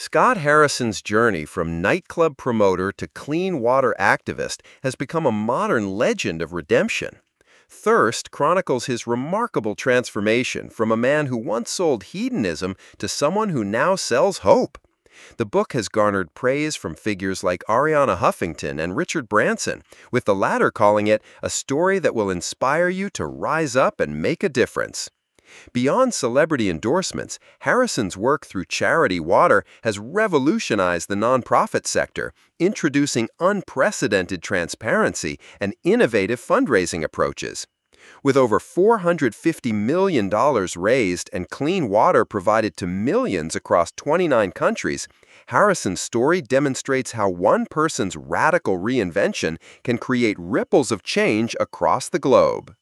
Scott Harrison's journey from nightclub promoter to clean water activist has become a modern legend of redemption. Thirst chronicles his remarkable transformation from a man who once sold hedonism to someone who now sells hope. The book has garnered praise from figures like Ariana Huffington and Richard Branson, with the latter calling it a story that will inspire you to rise up and make a difference. Beyond celebrity endorsements, Harrison's work through Charity Water has revolutionized the nonprofit sector, introducing unprecedented transparency and innovative fundraising approaches. With over $450 million raised and clean water provided to millions across 29 countries, Harrison's story demonstrates how one person's radical reinvention can create ripples of change across the globe.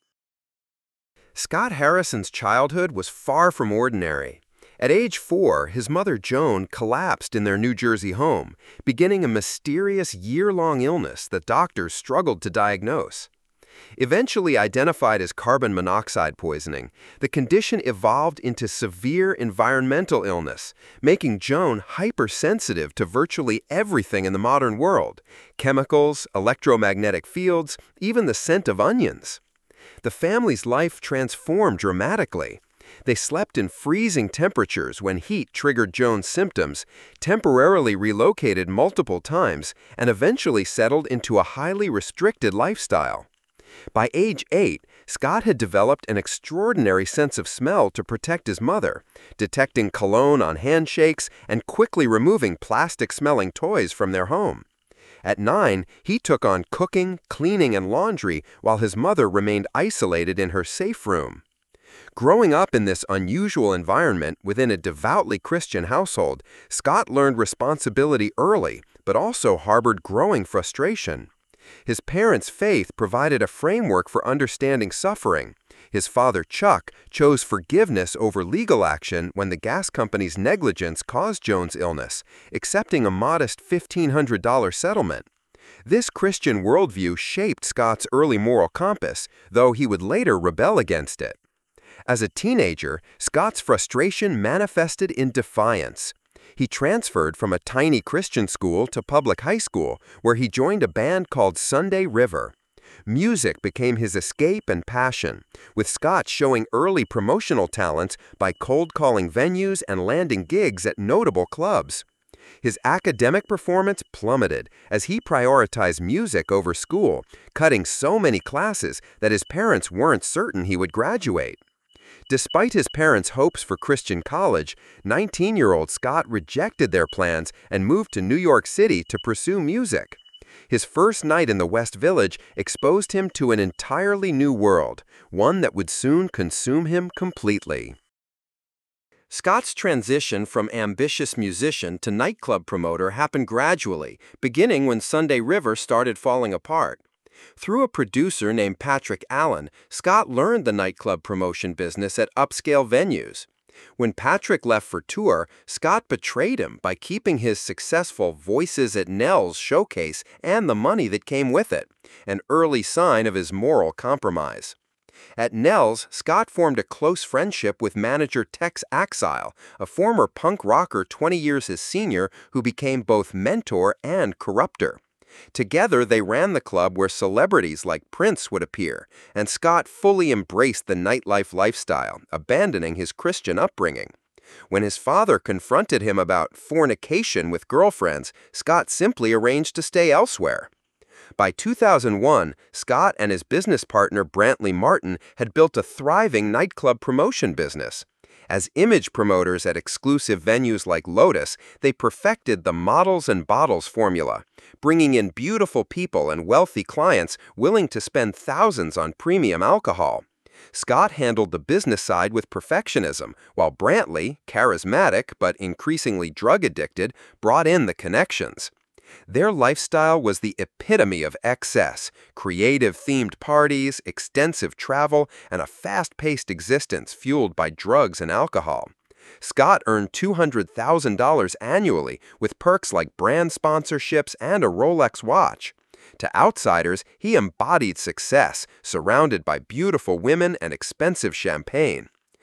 Scott Harrison's childhood was far from ordinary. At age 4, his mother Joan collapsed in their New Jersey home, beginning a mysterious year-long illness that doctors struggled to diagnose. Eventually identified as carbon monoxide poisoning, the condition evolved into severe environmental illness, making Joan hypersensitive to virtually everything in the modern world: chemicals, electromagnetic fields, even the scent of onions. The family's life transformed dramatically. They slept in freezing temperatures when heat triggered Joan's symptoms, temporarily relocated multiple times, and eventually settled into a highly restricted lifestyle. By age 8, Scott had developed an extraordinary sense of smell to protect his mother, detecting cologne on handshakes and quickly removing plastic-smelling toys from their home. At 9, he took on cooking, cleaning, and laundry while his mother remained isolated in her safe room. Growing up in this unusual environment within a devoutly Christian household, Scott learned responsibility early, but also harbored growing frustration. His parents' faith provided a framework for understanding suffering. His father, Chuck, chose forgiveness over legal action when the gas company's negligence caused Joan's illness, accepting a modest $1,500 settlement. This Christian worldview shaped Scott's early moral compass, though he would later rebel against it. As a teenager, Scott's frustration manifested in defiance. He transferred from a tiny Christian school to public high school, where he joined a band called Sunday River. Music became his escape and passion, with Scott showing early promotional talents by cold-calling venues and landing gigs at notable clubs. His academic performance plummeted as he prioritized music over school, cutting so many classes that his parents weren't certain he would graduate. Despite his parents' hopes for Christian college, 19-year-old Scott rejected their plans and moved to New York City to pursue music. His first night in the West Village exposed him to an entirely new world, one that would soon consume him completely. Scott's transition from ambitious musician to nightclub promoter happened gradually, beginning when Sunday River started falling apart. Through a producer named Patrick Allen, Scott learned the nightclub promotion business at upscale venues. When Patrick left for tour, Scott betrayed him by keeping his successful Voices at Nell's showcase and the money that came with it, an early sign of his moral compromise. At Nell's, Scott formed a close friendship with manager Tex Axile, a former punk rocker 20 years his senior who became both mentor and corrupter. Together, they ran the club where celebrities like Prince would appear, and Scott fully embraced the nightlife lifestyle, abandoning his Christian upbringing. When his father confronted him about fornication with girlfriends, Scott simply arranged to stay elsewhere. By 2001, Scott and his business partner Brantley Martin had built a thriving nightclub promotion business. As image promoters at exclusive venues like Lotus, they perfected the models and bottles formula, bringing in beautiful people and wealthy clients willing to spend thousands on premium alcohol. Scott handled the business side with perfectionism, while Brantley, charismatic but increasingly drug-addicted, brought in the connections. Their lifestyle was the epitome of excess: creative-themed parties, extensive travel, and a fast-paced existence fueled by drugs and alcohol. Scott earned $200,000 annually with perks like brand sponsorships and a Rolex watch. To outsiders, he embodied success, surrounded by beautiful women and expensive champagne.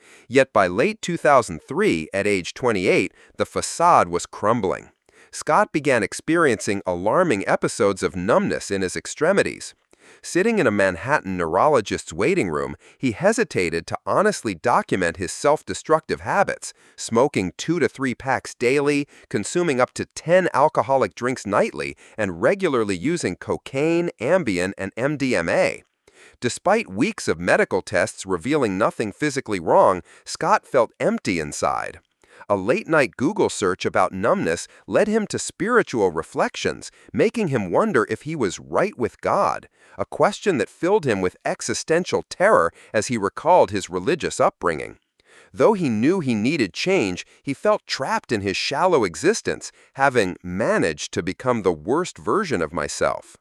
Yet by late 2003, at age 28, the facade was crumbling. Scott began experiencing alarming episodes of numbness in his extremities. Sitting in a Manhattan neurologist's waiting room, he hesitated to honestly document his self-destructive habits, smoking 2 to 3 packs daily, consuming up to 10 alcoholic drinks nightly, and regularly using cocaine, Ambien, and MDMA. Despite weeks of medical tests revealing nothing physically wrong, Scott felt empty inside. A late-night Google search about numbness led him to spiritual reflections, making him wonder if he was right with God, a question that filled him with existential terror as he recalled his religious upbringing. Though he knew he needed change, he felt trapped in his shallow existence, having managed to become the worst version of myself.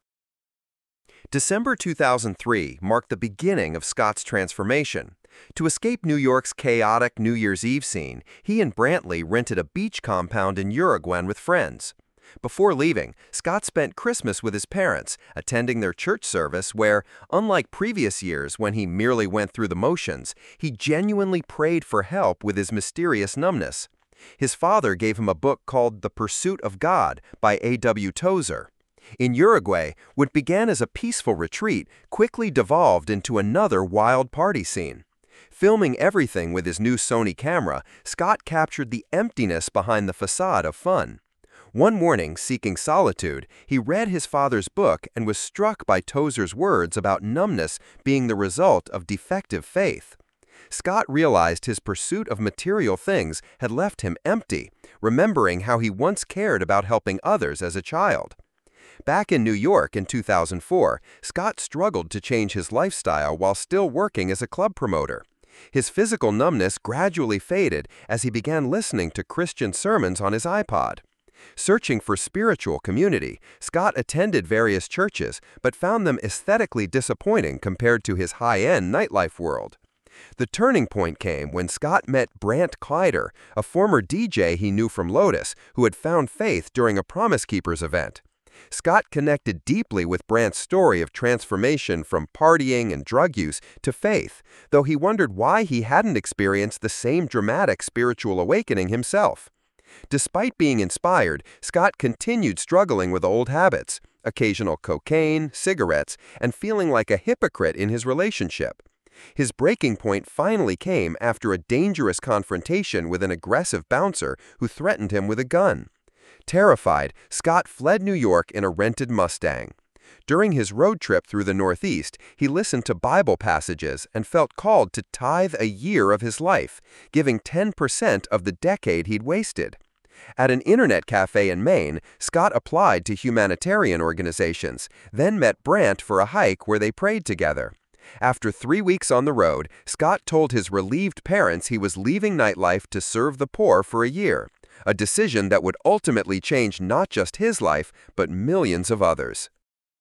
December 2003 marked the beginning of Scott's transformation. To escape New York's chaotic New Year's Eve scene, he and Brantley rented a beach compound in Uruguay with friends. Before leaving, Scott spent Christmas with his parents, attending their church service where, unlike previous years when he merely went through the motions, he genuinely prayed for help with his mysterious numbness. His father gave him a book called The Pursuit of God by A.W. Tozer. In Uruguay, what began as a peaceful retreat quickly devolved into another wild party scene. Filming everything with his new Sony camera, Scott captured the emptiness behind the facade of fun. One morning, seeking solitude, he read his father's book and was struck by Tozer's words about numbness being the result of defective faith. Scott realized his pursuit of material things had left him empty, remembering how he once cared about helping others as a child. Back in New York in 2004, Scott struggled to change his lifestyle while still working as a club promoter. His physical numbness gradually faded as he began listening to Christian sermons on his iPod. Searching for spiritual community, Scott attended various churches but found them aesthetically disappointing compared to his high-end nightlife world. The turning point came when Scott met Brant Kleider, a former DJ he knew from Lotus, who had found faith during a Promise Keepers event. Scott connected deeply with Brant's story of transformation from partying and drug use to faith, though he wondered why he hadn't experienced the same dramatic spiritual awakening himself. Despite being inspired, Scott continued struggling with old habits, occasional cocaine, cigarettes, and feeling like a hypocrite in his relationship. His breaking point finally came after a dangerous confrontation with an aggressive bouncer who threatened him with a gun. Terrified, Scott fled New York in a rented Mustang. During his road trip through the Northeast, he listened to Bible passages and felt called to tithe a year of his life, giving 10% of the decade he'd wasted. At an internet cafe in Maine, Scott applied to humanitarian organizations, then met Brant for a hike where they prayed together. After 3 weeks on the road, Scott told his relieved parents he was leaving nightlife to serve the poor for a year, a decision that would ultimately change not just his life, but millions of others.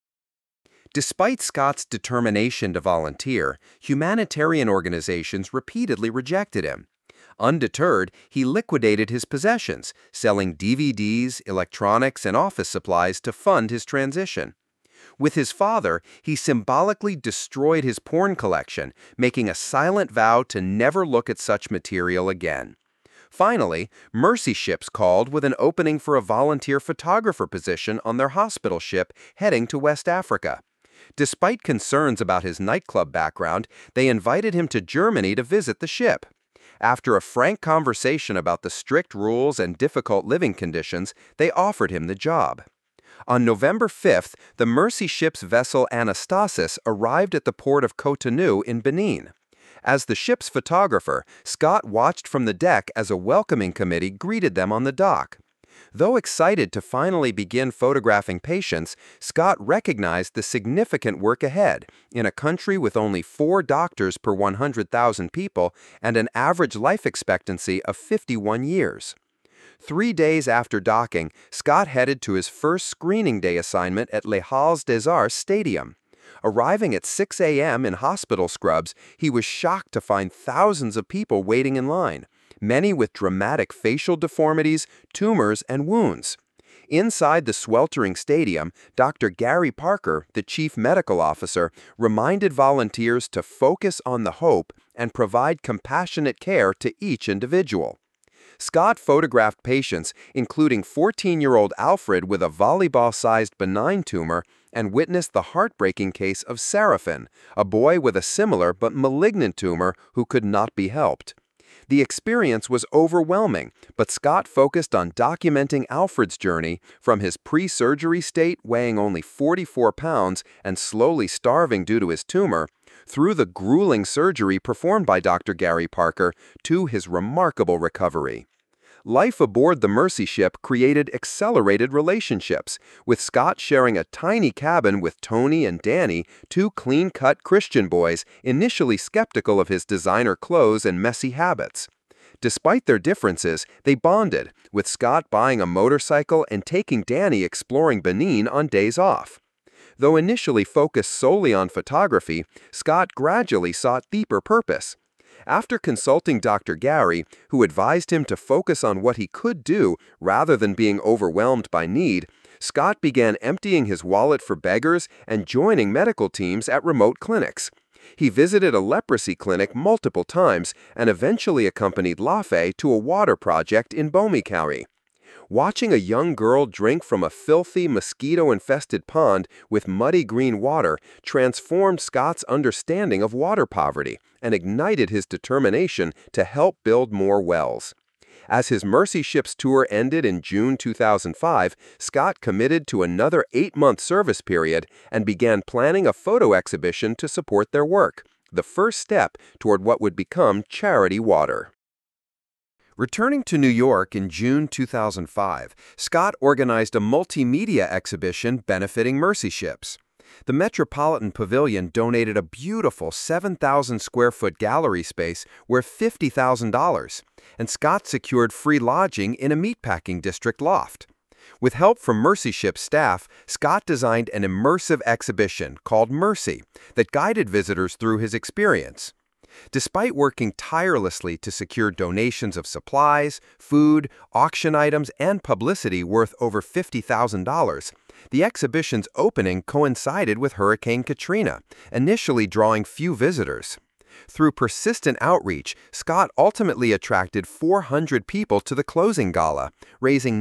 Despite Scott's determination to volunteer, humanitarian organizations repeatedly rejected him. Undeterred, he liquidated his possessions, selling DVDs, electronics, and office supplies to fund his transition. With his father, he symbolically destroyed his porn collection, making a silent vow to never look at such material again. Finally, Mercy Ships called with an opening for a volunteer photographer position on their hospital ship heading to West Africa. Despite concerns about his nightclub background, they invited him to Germany to visit the ship. After a frank conversation about the strict rules and difficult living conditions, they offered him the job. On November 5th, the Mercy Ship's vessel Anastasis arrived at the port of Cotonou in Benin. As the ship's photographer, Scott watched from the deck as a welcoming committee greeted them on the dock. Though excited to finally begin photographing patients, Scott recognized the significant work ahead in a country with only 4 doctors per 100,000 people and an average life expectancy of 51 years. 3 days after docking, Scott headed to his first screening day assignment at Les Halles des Arts Stadium. Arriving at 6 a.m. in hospital scrubs, he was shocked to find thousands of people waiting in line, many with dramatic facial deformities, tumors, and wounds. Inside the sweltering stadium, Dr. Gary Parker, the chief medical officer, reminded volunteers to focus on the hope and provide compassionate care to each individual. Scott photographed patients, including 14-year-old Alfred with a volleyball-sized benign tumor, and witnessed the heartbreaking case of Seraphin, a boy with a similar but malignant tumor who could not be helped. The experience was overwhelming, but Scott focused on documenting Alfred's journey from his pre-surgery state weighing only 44 pounds and slowly starving due to his tumor, through the grueling surgery performed by Dr. Gary Parker to his remarkable recovery. Life aboard the Mercy ship created accelerated relationships, with Scott sharing a tiny cabin with Tony and Danny, two clean-cut Christian boys initially skeptical of his designer clothes and messy habits. Despite their differences, they bonded, with Scott buying a motorcycle and taking Danny exploring Benin on days off. Though initially focused solely on photography, Scott gradually sought deeper purpose. After consulting Dr. Gary, who advised him to focus on what he could do rather than being overwhelmed by need, Scott began emptying his wallet for beggars and joining medical teams at remote clinics. He visited a leprosy clinic multiple times and eventually accompanied Lafe to a water project in Bomikari. Watching a young girl drink from a filthy, mosquito-infested pond with muddy green water transformed Scott's understanding of water poverty and ignited his determination to help build more wells. As his Mercy Ships tour ended in June 2005, Scott committed to another 8-month service period and began planning a photo exhibition to support their work, the first step toward what would become Charity Water. Returning to New York in June 2005, Scott organized a multimedia exhibition benefiting Mercy Ships. The Metropolitan Pavilion donated a beautiful 7,000-square-foot gallery space worth $50,000, and Scott secured free lodging in a meatpacking district loft. With help from Mercy Ships staff, Scott designed an immersive exhibition called Mercy that guided visitors through his experience. Despite working tirelessly to secure donations of supplies, food, auction items, and publicity worth over $50,000, the exhibition's opening coincided with Hurricane Katrina, initially drawing few visitors. Through persistent outreach, Scott ultimately attracted 400 people to the closing gala, raising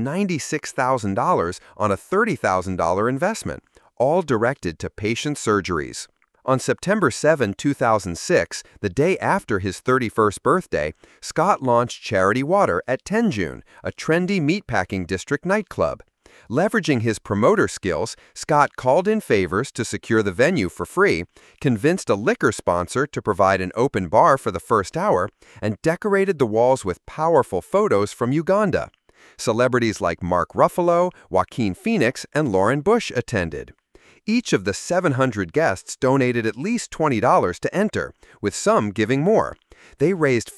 $96,000 on a $30,000 investment, all directed to patient surgeries. On September 7, 2006, the day after his 31st birthday, Scott launched Charity Water at Tenjune, a trendy meatpacking district nightclub. Leveraging his promoter skills, Scott called in favors to secure the venue for free, convinced a liquor sponsor to provide an open bar for the first hour, and decorated the walls with powerful photos from Uganda. Celebrities like Mark Ruffalo, Joaquin Phoenix, and Lauren Bush attended. Each of the 700 guests donated at least $20 to enter, with some giving more. They raised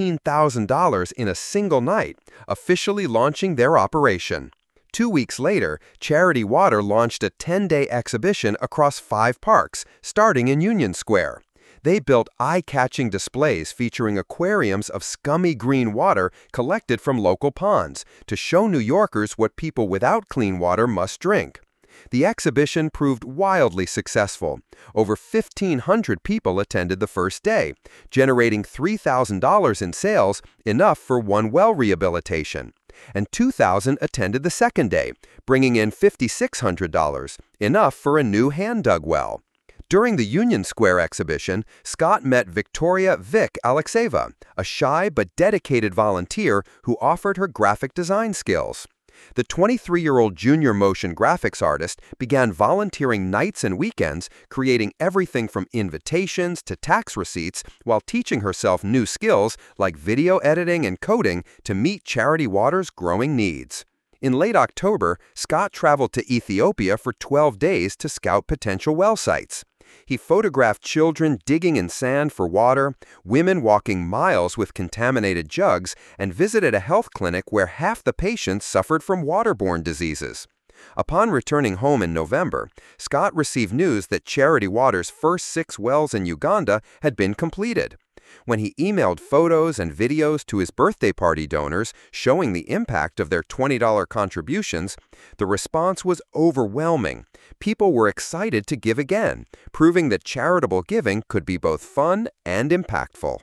$15,000 in a single night, officially launching their operation. 2 weeks later, Charity Water launched a 10-day exhibition across 5 parks, starting in Union Square. They built eye-catching displays featuring aquariums of scummy green water collected from local ponds to show New Yorkers what people without clean water must drink. The exhibition proved wildly successful. Over 1,500 people attended the first day, generating $3,000 in sales, enough for one well rehabilitation. And 2,000 attended the second day, bringing in $5,600, enough for a new hand-dug well. During the Union Square exhibition, Scott met Victoria Vic Alexeva, a shy but dedicated volunteer who offered her graphic design skills. The 23-year-old junior motion graphics artist began volunteering nights and weekends, creating everything from invitations to tax receipts while teaching herself new skills like video editing and coding to meet Charity Water's growing needs. In late October, Scott traveled to Ethiopia for 12 days to scout potential well sites. He photographed children digging in sand for water, women walking miles with contaminated jugs, and visited a health clinic where half the patients suffered from waterborne diseases. Upon returning home in November, Scott received news that Charity Water's first 6 wells in Uganda had been completed. When he emailed photos and videos to his birthday party donors showing the impact of their $20 contributions, the response was overwhelming. People were excited to give again, proving that charitable giving could be both fun and impactful.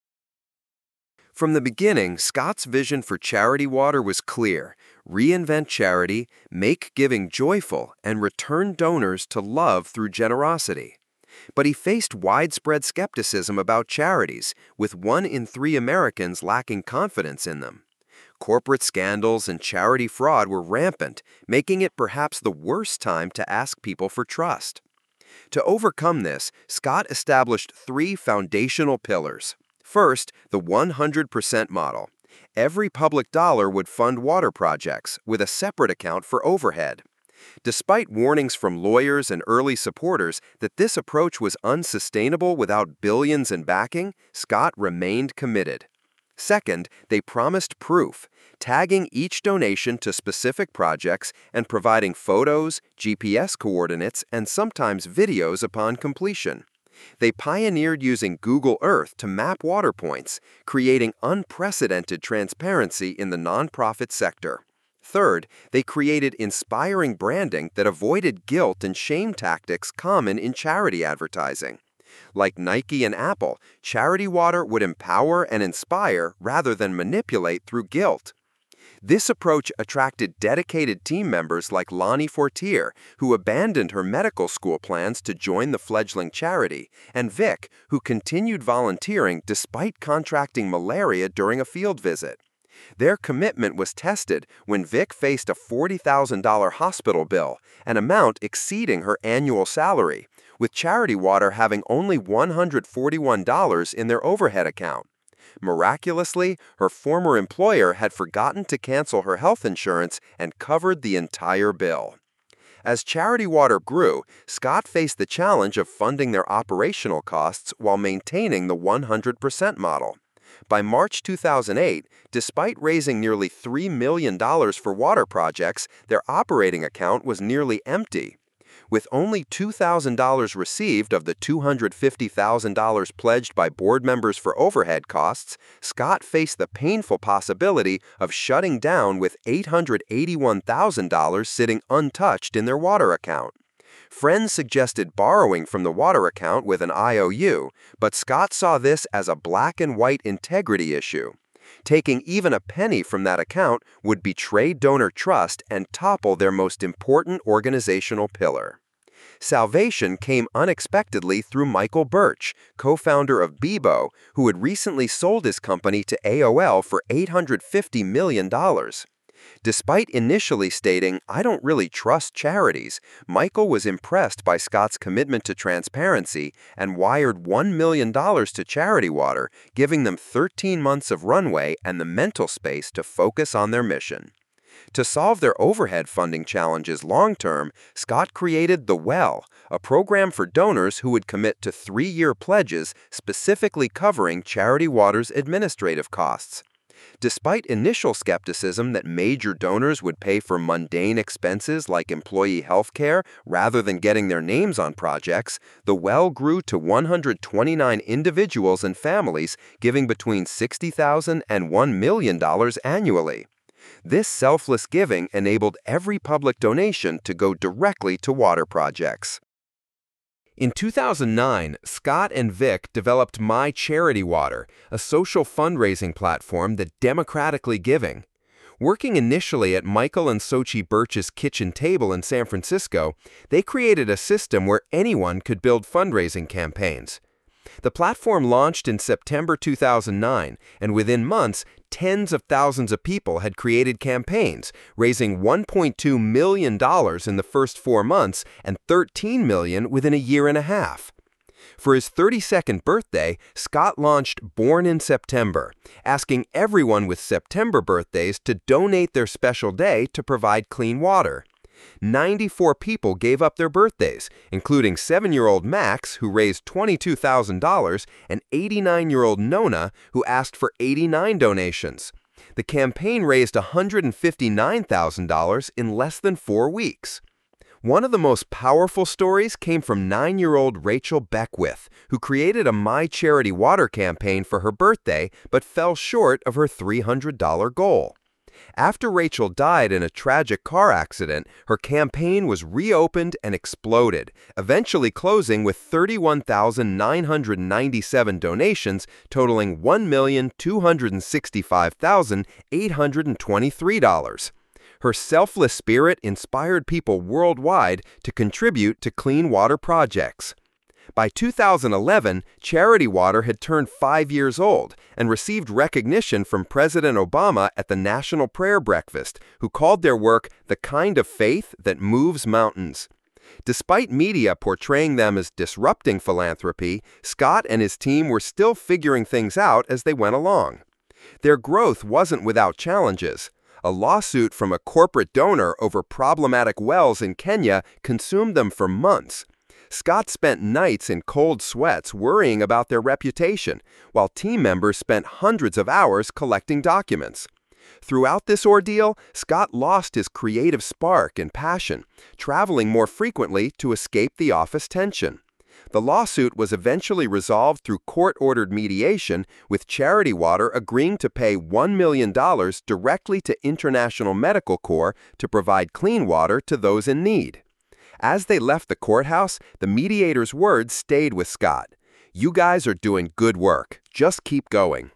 From the beginning, Scott's vision for Charity Water was clear: reinvent charity, make giving joyful, and return donors to love through generosity. But he faced widespread skepticism about charities, with 1 in 3 Americans lacking confidence in them. Corporate scandals and charity fraud were rampant, making it perhaps the worst time to ask people for trust. To overcome this, Scott established 3 foundational pillars. First, the 100% model. Every public dollar would fund water projects, with a separate account for overhead. Despite warnings from lawyers and early supporters that this approach was unsustainable without billions in backing, Scott remained committed. Second, they promised proof, tagging each donation to specific projects and providing photos, GPS coordinates, and sometimes videos upon completion. They pioneered using Google Earth to map water points, creating unprecedented transparency in the nonprofit sector. Third, they created inspiring branding that avoided guilt and shame tactics common in charity advertising. Like Nike and Apple, Charity Water would empower and inspire rather than manipulate through guilt. This approach attracted dedicated team members like Lonnie Fortier, who abandoned her medical school plans to join the fledgling charity, and Vic, who continued volunteering despite contracting malaria during a field visit. Their commitment was tested when Vic faced a $40,000 hospital bill, an amount exceeding her annual salary, with Charity Water having only $141 in their overhead account. Miraculously, her former employer had forgotten to cancel her health insurance and covered the entire bill. As Charity Water grew, Scott faced the challenge of funding their operational costs while maintaining the 100% model. By March 2008, despite raising nearly $3 million for water projects, their operating account was nearly empty. With only $2,000 received of the $250,000 pledged by board members for overhead costs, Scott faced the painful possibility of shutting down with $881,000 sitting untouched in their water account. Friends suggested borrowing from the water account with an IOU, but Scott saw this as a black and white integrity issue. Taking even a penny from that account would betray donor trust and topple their most important organizational pillar. Salvation came unexpectedly through Michael Birch, co-founder of Bebo, who had recently sold his company to AOL for $850 million. Despite initially stating, "I don't really trust charities," Michael was impressed by Scott's commitment to transparency and wired $1 million to Charity Water, giving them 13 months of runway and the mental space to focus on their mission. To solve their overhead funding challenges long-term, Scott created The Well, a program for donors who would commit to 3-year pledges specifically covering Charity Water's administrative costs. Despite initial skepticism that major donors would pay for mundane expenses like employee health care rather than getting their names on projects, The Well grew to 129 individuals and families giving between $60,000 and $1 million annually. This selfless giving enabled every public donation to go directly to water projects. In 2009, Scott and Vic developed My Charity Water, a social fundraising platform that democratically giving. Working initially at Michael and Sochi Birch's kitchen table in San Francisco, they created a system where anyone could build fundraising campaigns. The platform launched in September 2009, and within months, tens of thousands of people had created campaigns, raising $1.2 million in the first 4 months and $13 million within a year and a half. For his 32nd birthday, Scott launched Born in September, asking everyone with September birthdays to donate their special day to provide clean water. 94 people gave up their birthdays, including 7-year-old Max, who raised $22,000, and 89-year-old Nona, who asked for 89 donations. The campaign raised $159,000 in less than 4 weeks. One of the most powerful stories came from 9-year-old Rachel Beckwith, who created a My Charity Water campaign for her birthday but fell short of her $300 goal. After Rachel died in a tragic car accident, her campaign was reopened and exploded, eventually closing with 31,997 donations totaling $1,265,823. Her selfless spirit inspired people worldwide to contribute to clean water projects. By 2011, Charity Water had turned 5 years old and received recognition from President Obama at the National Prayer Breakfast, who called their work the kind of faith that moves mountains. Despite media portraying them as disrupting philanthropy, Scott and his team were still figuring things out as they went along. Their growth wasn't without challenges. A lawsuit from a corporate donor over problematic wells in Kenya consumed them for months. Scott spent nights in cold sweats worrying about their reputation, while team members spent hundreds of hours collecting documents. Throughout this ordeal, Scott lost his creative spark and passion, traveling more frequently to escape the office tension. The lawsuit was eventually resolved through court-ordered mediation, with Charity Water agreeing to pay $1 million directly to International Medical Corps to provide clean water to those in need. As they left the courthouse, the mediator's words stayed with Scott. "You guys are doing good work. Just keep going."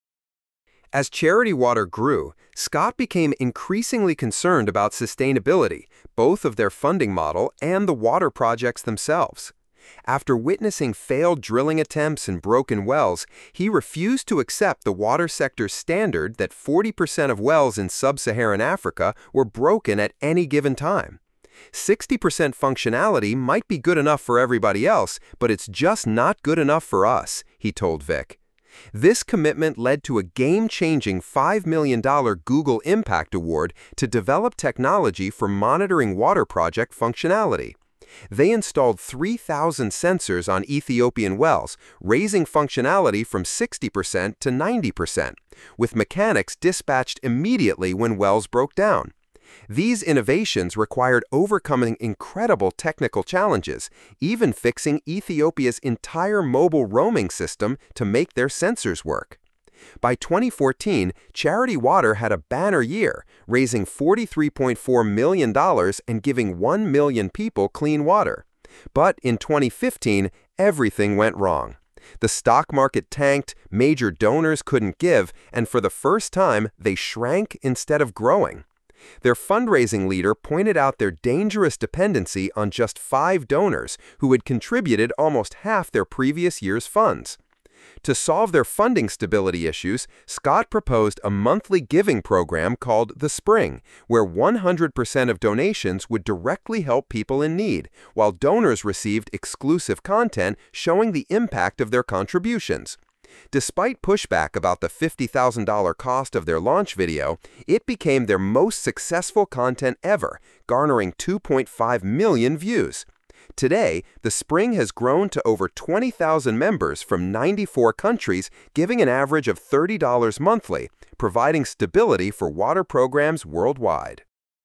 As Charity Water grew, Scott became increasingly concerned about sustainability, both of their funding model and the water projects themselves. After witnessing failed drilling attempts and broken wells, he refused to accept the water sector's standard that 40% of wells in sub-Saharan Africa were broken at any given time. 60% functionality might be good enough for everybody else, but it's just not good enough for us, he told Vic. This commitment led to a game-changing $5 million Google Impact Award to develop technology for monitoring water project functionality. They installed 3,000 sensors on Ethiopian wells, raising functionality from 60% to 90%, with mechanics dispatched immediately when wells broke down. These innovations required overcoming incredible technical challenges, even fixing Ethiopia's entire mobile roaming system to make their sensors work. By 2014, Charity Water had a banner year, raising $43.4 million and giving 1 million people clean water. But in 2015, everything went wrong. The stock market tanked, major donors couldn't give, and for the first time, they shrank instead of growing. Their fundraising leader pointed out their dangerous dependency on just 5 donors who had contributed almost half their previous year's funds. To solve their funding stability issues, Scott proposed a monthly giving program called The Spring, where 100% of donations would directly help people in need, while donors received exclusive content showing the impact of their contributions. Despite pushback about the $50,000 cost of their launch video, it became their most successful content ever, garnering 2.5 million views. Today, The Spring has grown to over 20,000 members from 94 countries, giving an average of $30 monthly, providing stability for water programs worldwide.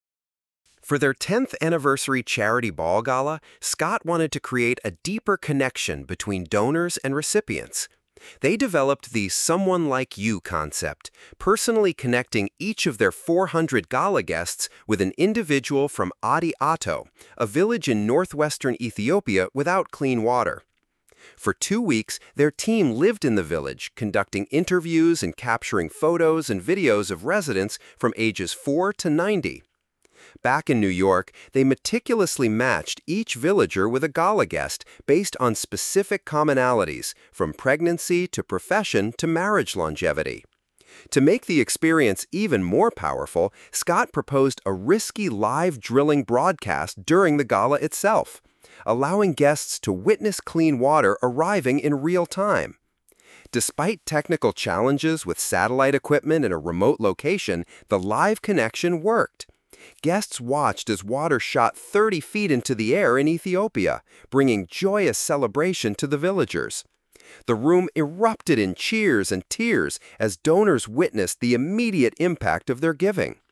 For their 10th anniversary charity ball gala, Scott wanted to create a deeper connection between donors and recipients. They developed the Someone Like You concept, personally connecting each of their 400 gala guests with an individual from Adi Ato, a village in northwestern Ethiopia without clean water. For 2 weeks, their team lived in the village, conducting interviews and capturing photos and videos of residents from ages 4 to 90. Back in New York, they meticulously matched each villager with a gala guest based on specific commonalities, from pregnancy to profession to marriage longevity. To make the experience even more powerful, Scott proposed a risky live drilling broadcast during the gala itself, allowing guests to witness clean water arriving in real time. Despite technical challenges with satellite equipment in a remote location, the live connection worked. Guests watched as water shot 30 feet into the air in Ethiopia, bringing joyous celebration to the villagers. The room erupted in cheers and tears as donors witnessed the immediate impact of their giving.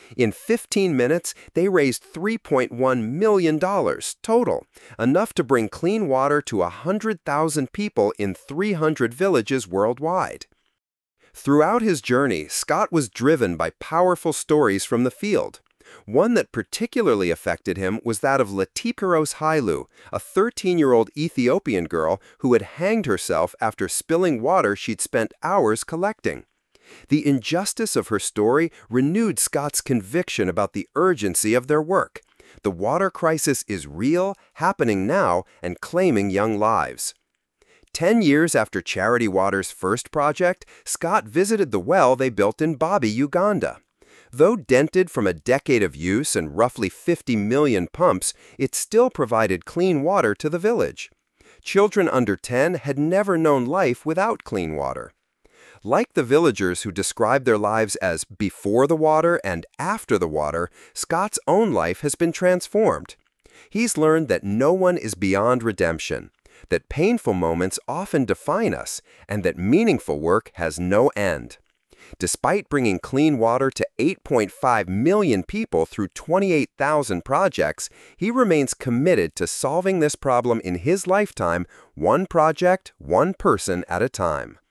In 15 minutes, they raised $3.1 million total, enough to bring clean water to 100,000 people in 300 villages worldwide. Throughout his journey, Scott was driven by powerful stories from the field. One that particularly affected him was that of Latipiros Hailu, a 13-year-old Ethiopian girl who had hanged herself after spilling water she'd spent hours collecting. The injustice of her story renewed Scott's conviction about the urgency of their work. The water crisis is real, happening now, and claiming young lives. 10 years after Charity Water's first project, Scott visited the well they built in Babi, Uganda. Though dented from a decade of use and roughly 50 million pumps, it still provided clean water to the village. Children under 10 had never known life without clean water. Like the villagers who described their lives as before the water and after the water, Scott's own life has been transformed. He's learned that no one is beyond redemption, that painful moments often define us, and that meaningful work has no end. Despite bringing clean water to 8.5 million people through 28,000 projects, he remains committed to solving this problem in his lifetime, one project, one person at a time.